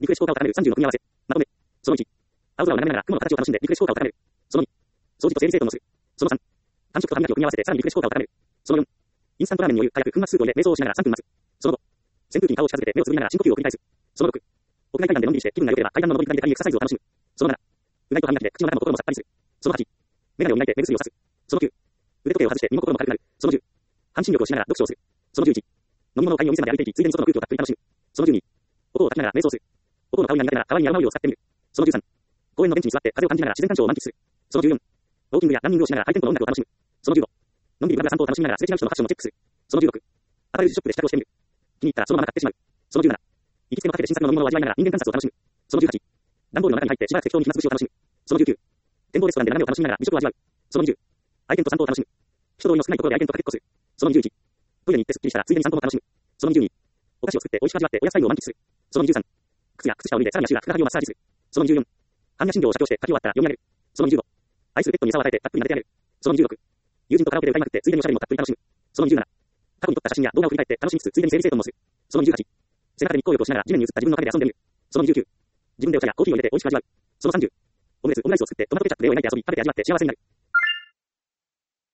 リフレッシュ効果を高める30の組み合わせ。まとめ。その1。青空を眺めながら雲の形を楽しんでリフレッシュ効果を高める。その2。掃除と整理整頓をする。その3。短縮と歯磨きを組み合わせてさらにリフレッシュ効果を高める。その4。インスタントラーメンにお湯、火薬、粉末スープを入れ、瞑想をしながら3分待つ。その5。扇風機に顔を近づけて目をつぶりながら深呼吸を繰り返す。その6。屋外階段でのんびりして気分が良ければ階段の上り下りで軽いエクササイズを楽しむ。その7。うがいと歯磨きで口の中も心もさっぱりする。その8。メガネを磨いて目薬をさす。その9。腕時計を外して身も心も軽くなる。その10。半身力をしながら読書をする。その11。飲み物を買いにお店まで歩いていき、ついでに外の空気をたっぷり楽しむ。その12。音を炊きながら瞑想する。音の香りが苦手なら可愛いアロマオイルを使ってみる。その13。公園のベンチに座って風を感じながら自然干渉を満喫する。その14。ウォーキングやランニングをしながらハイテンポの音楽を楽しむ。その15。のんびりブラブラ散歩を楽しみながらすれ違う人のファッションをチェックする。その16。アパレルショップで試着をしてみる。気に入ったらそのまま買ってしまう。その17。行きつけのカフェで新作の飲み物を味わいながら人間観察を楽しむ。その18。段ボールの中に入ってしばらく適当に暇つぶしを楽しむ。その19。展望レストランで眺めを楽しみながら美食を味わう。その20。愛犬と散歩を楽しむ。人通りの少ないところで愛犬とかけっこする。その21。トイレに行ってすっきりしたらついでに散歩も楽しむ。その22。お菓子を作って美味しく味わってお野菜を満喫する。その23。靴や靴下を脱いでさらに足がふくらはぎをマッサージする。その24。般若心経を写経して書き終わったら読み上げる。その25。愛するペットに餌を与えてたっぷり撫でてあげる。その26。友人とカラオケで歌いまくってついでにおしゃれもたっぷり楽しむ。その27。過去に撮った写真や動画を振り返って楽しみつつついでに整理整頓もする。その28。背中で日光浴をしながら地面に映った自分の影で遊んでみる。その29。自分でお茶やコーヒーを入れて美味しく味わう。その30。オムレツ、オムライスを作ってトマトケチャップでを焼いて遊び食べて味わって幸せになる。